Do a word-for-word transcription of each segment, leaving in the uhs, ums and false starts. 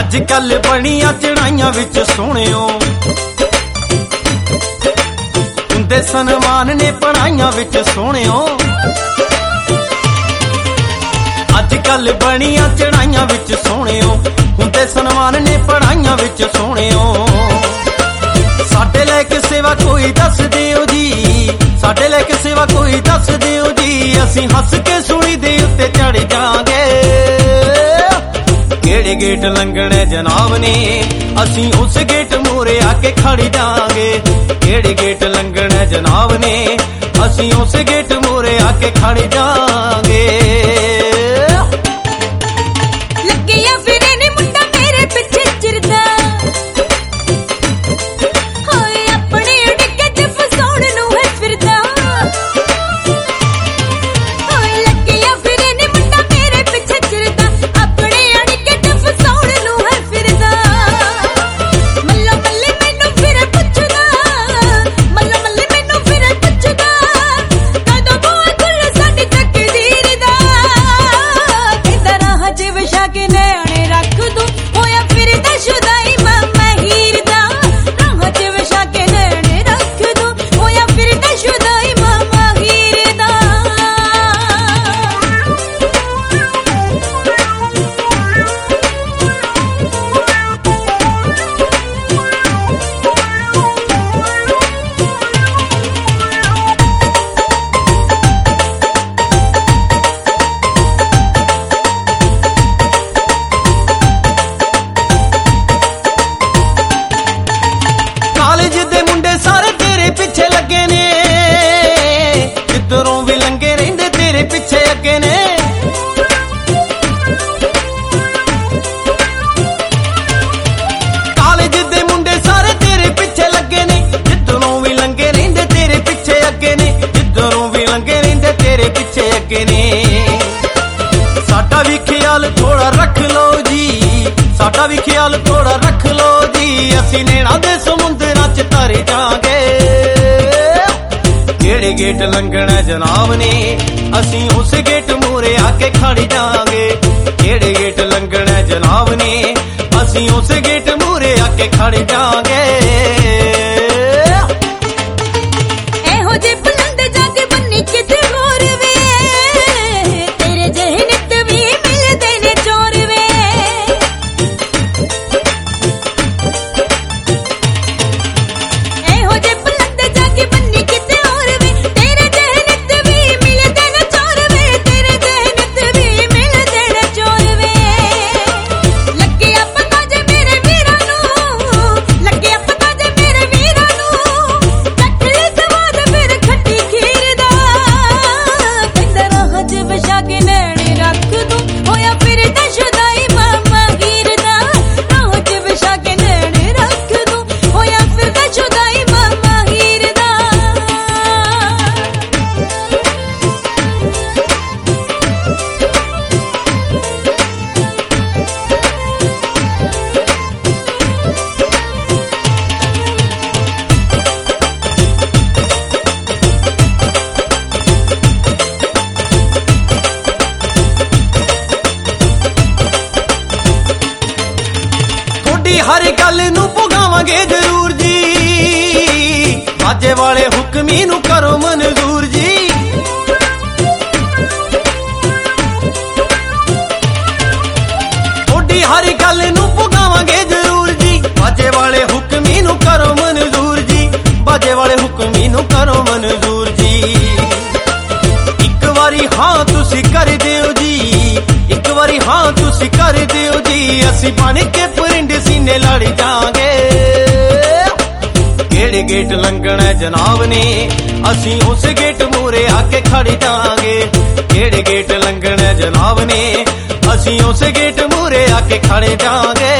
ਅੱਜ ਕੱਲ ਬਣੀਆਂ ਚੜਾਈਆਂ ਵਿੱਚ ਸੋਹਣਿਓ ਹੁੰਦੇ ਸਨਮਾਨ ਨੇ ਪੜਾਈਆਂ ਵਿੱਚ ਸੋਹਣਿਓ ਅੱਜ ਕੱਲ ਬਣੀਆਂ ਚੜਾਈਆਂ ਵਿੱਚ ਸੋਹਣਿਓ ਹੁੰਦੇ ਸਨਮਾਨ ਨੇ ਪੜਾਈਆਂ ਵਿੱਚ ਸੋਹਣਿਓ ਸਾਡੇ ਲੈ ਕੇ ਸੇਵਾ ਕੋਈ ਦੱਸ ਦਿਓ ਜੀ ਸਾਡੇ ਲੈ ਕੇ ਸੇਵਾ ਕੋਈ ਦੱਸ ਦਿਓ ਜੀ ਅਸੀਂ ਹੱਸ ਕੇ ਸੂਲੀ ਦੇ ਉੱਤੇ ਚੜ ਜਾਾਂਗੇ ਕਿਹੜੇ ਗੇਟ ਲੰਘਣੇ ਜਨਾਬ ਨੇ ਅਸੀਂ ਉਸ ਗੇਟ ਮੂਹਰੇ ਆ ਕੇ ਖੜ ਜਾਾਂਗੇ ਕਿਹੜੇ ਗੇਟ ਲੰਘਣੇ ਜਨਾਬ ਨੇ ਅਸੀਂ ਉਸ ਗੇਟ ਮੂਹਰੇ ਆ ਕੇ ਖੜ ਜਾਾਂਗੇ ਸਾਡਾ ਵੀ ਖਿਆਲ ਥੋੜਾ ਰੱਖ ਲੋ ਜੀ ਸਾਡਾ ਵੀ ਖਿਆਲ ਥੋੜਾ ਰੱਖ ਲੋ ਜੀ ਅਸੀਂ ਨੈਣਾ ਦੇ ਸਮੁੰਦਰਾਂ ਚ ਤਰ ਜਾਾਂਗੇ ਕਿਹੜੇ ਗੇਟ ਲੰਘਣਾ ਜਨਾਬ ਨੇ ਅਸੀਂ ਉਸ ਗੇਟ ਮੂਹਰੇ ਆ ਕੇ ਖੜ ਜਾਾਂਗੇ ਕਿਹੜੇ ਗੇਟ ਲੰਘਣਾ ਜਨਾਬ ਨੇ ਅਸੀਂ ਉਸ ਗੇਟ ਮੂਹਰੇ ਆ ਕੇ ਖੜ ਜਾਾਂਗੇ ਇਹੋ ਜਿਹੇ ਬੁਲੰਦ ਜੱਗ ਬੰਨੀ ਕਿਤੇ ਹੋਰ ਵੇ ਤੇਰੇ ਜਿਹੇ ਨਿੱਤ ਵੀ ਮਿਲਦੇ ਨੇ ਚੋਰ ਵੇ ਇਹੋ ਜਿਹੇ ਬੁਲੰਦ ਜੱਗ ਬੰਨੀ ਕਿਤੇ ਹੋਰ ਵੇ ਤੇਰੇ ਜਿਹੇ ਨਿੱਤ ਵੀ ਮਿਲਦੇ ਨੇ ਚੋਰ ਵੇ ਤੇਰੇ ਜਿਹੇ ਨਿੱਤ ਵੀ ਮਿਲਦੇ ਨੇ ਚੋਰ ਵੇ ਲੱਗਿਆ ਪਤਾ ਜੇ ਮੇਰੇ ਵੀਰਾਂ ਨੂੰ ਲੱਗਿਆ ਪਤਾ ਜੇ ਮੇਰੇ ਵੀਰਾਂ ਨੂੰ ਚੱਕ ਲਈ ਸਵਾਦ ਫਿਰ ਖੱਟੀ ਖੀਰ ਦਾ ਕਹਿੰਦਾ ਰਾਹ ਚ ਵਿਛਾ ਕੇ ਨੈਣੇ ਰੱਖ ਦੂੰ ਹੋਇਆ ਫਿਰਦਾ ਸ਼ੁਦਾਈ ਮਾਮਾ ਹੀਰ ਦਾ ਰਾਹ ਚ ਵਿਛਾ ਕੇ ਨੈਣੇ ਰੱਖ ਦੂੰ ਹੋਇਆ ਫਿਰਦਾ ਸ਼ੁਦਾਈ ਮਾਮਾ ਹੀਰ ਦਾ ਤੁਹਾਡੀ ਹਰ ਗੱਲ ਨੂੰ ਪੁਗਾਵਾਂਗੇ ਜ਼ਰੂਰ ਜੀ ਬਾਜੇ ਵਾਲੇ ਹੁਕਮੀ ਨੂੰ ਕਰੋ ਮਨਜ਼ੂਰ ਜੀ ਤੁਹਾਡੀ ਹਰ ਗੱਲ ਨੂੰ ਪੁਗਾਵਾਂਗੇ ਜ਼ਰੂਰ ਜੀ ਬਾਜੇ ਵਾਲੇ ਹੁਕਮੀ ਨੂੰ ਕਰੋ ਮਨਜ਼ੂਰ ਜੀ ਬਾਜੇ ਵਾਲੇ ਹੁਕਮੀ ਨੂੰ ਕਰੋ ਮਨਜ਼ੂਰ ਜੀ ਇੱਕ ਵਾਰੀ ਹਾਂ ਤੁਸੀਂ ਕਰ ਦਿਓ ਜੀ ਇੱਕ ਵਾਰੀ ਹਾਂ ਤੁਸੀਂ ਕਰ ਦਿਓ ਜੀ ਅਸੀਂ ਬਣ ਕੇ ਪਰਿੰਡ ਸੀਨੇ ਲੜ ਜਾਾਂਗੇ ਕਿਹੜੇ ਗੇਟ ਲੰਘਣਾ ਜਨਾਬ ਨੇ ਅਸੀਂ ਉਸ ਗੇਟ ਮੂਹਰੇ ਆ ਕੇ ਖੜ ਜਾਾਂਗੇ ਕਿਹੜੇ ਗੇਟ ਲੰਘਣਾ ਜਨਾਬ ਨੇ ਅਸੀਂ ਉਸ ਗੇਟ ਮੂਹਰੇ ਆ ਕੇ ਖੜ ਜਾਾਂਗੇ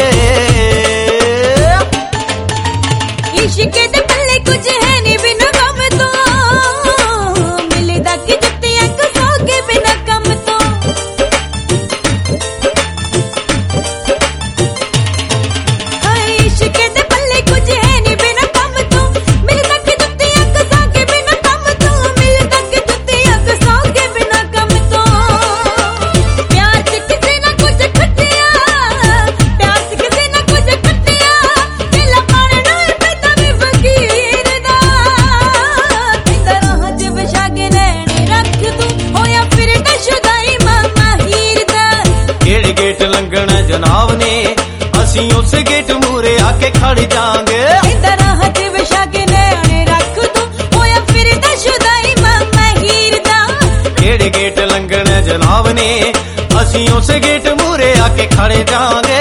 ਇਸ਼ਕ ਦੇ ਪੱਲੇ ਕੁਝ ਹੈ ਨੀ ਬਿਨਾਂ ਗਮ ਤੋਂ ਮਿਲਦਾ ਕਿ ਜੁੱਤੀਆਂ ਘਸੋਗੇ ਬਿਨਾਂ ਕੰਮ ਤੋਂ ਹਾਏ ਇਸ਼ਕ ਦੇ ਪੱਲੇ ਕੁਝ ਹੈ ਨੀ ਬਿਨਾਂ ਕੰਮ ਤੋਂ ਮਿਲਦਾ ਕਿ ਜੁੱਤੀਆਂ ਘਸੋਗੇ ਬਿਨਾਂ ਕੰਮ ਤੋਂ ਮਿਲਦਾ ਕਿ ਜੁੱਤੀਆਂ ਘਸੋਗੇ ਬਿਨਾਂ ਕੰਮ ਤੋਂ ਪਿਆਰ ਚ ਕਿਸੇ ਨਾ ਕੁਝ ਖੱਟਿਆ ਪਿਆਰ ਚ ਕਿਸੇ ਖੜ ਜਾਾਂਗੇ। ਇੰਦਾ ਰਾਹ ਚ ਵਿਛਾ ਕੇ ਨਿਆਣੇ ਰੱਖ ਤੂੰ ਹੋਇਆ ਫਿਰਦਾ ਸ਼ੁਦਾਈ ਮਾਮਾ ਹੀਰ ਦਾ। ਕਿਹੜੇ ਗੇਟ ਲੰਘਣਾ ਜਨਾਬ ਨੇ ਅਸੀਂ ਉਸ ਗੇਟ ਮੂਰੇ ਆ ਕੇ ਖੜ ਜਾਾਂਗੇ।